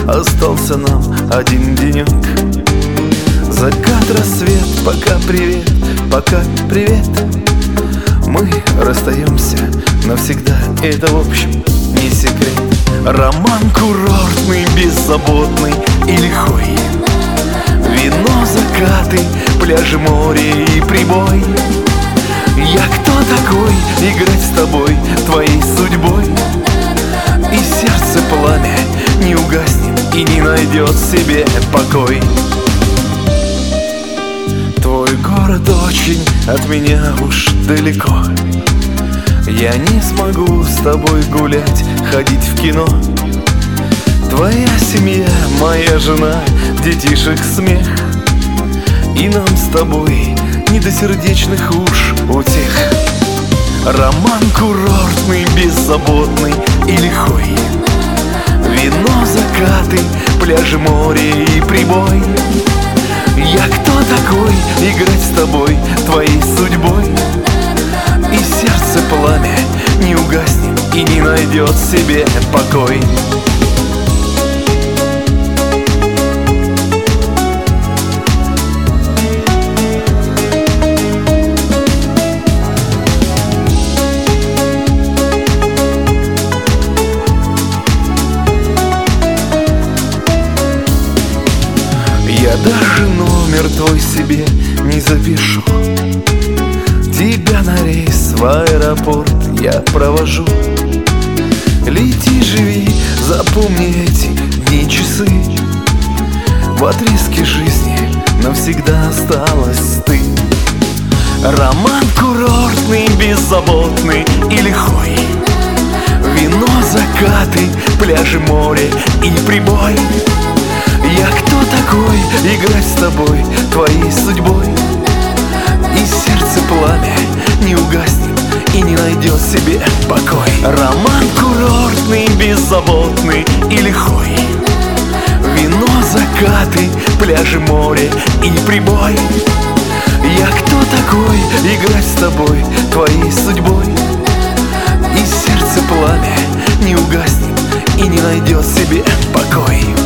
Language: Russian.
остался нам один денек. Закат, рассвет, пока привет, пока привет. Мы расстаемся навсегда, это в общем не секрет. Роман курортный, беззаботный и лихой. Вино, закаты, пляжи, море и прибой. Я кто такой, играть с тобой, твоей судьбой? И сердце пламя не угаснет и не найдет себе покой. Твой город очень от меня уж далеко. Я не смогу с тобой гулять, ходить в кино. Твоя семья, моя жена, детишек смех. И нам с тобой не до сердечных уж утех. Роман курортный, беззаботный и лихой. Вино, закаты, пляжи, море и прибой. Я кто такой, играть с тобой, твоей судьбой? И сердце пламя не угаснет и не найдет себе покой. Я даже номер твой себе не запишу. Тебя на рейс в аэропорт я провожу. Лети, живи, запомни эти дни, часы. В отрезке жизни навсегда осталась ты. Роман курортный, беззаботный и лихой. Вино, закаты, пляжи, море и прибой. Я кто такой, играть с тобой, твоей судьбой? И сердце пламя не угаснет и не найдет себе покой. Роман курортный, беззаботный и лихой. Вино, закаты, пляжи, море и прибой. Я кто такой, играть с тобой, твоей судьбой? И сердце пламя не угаснет и не найдет себе покой.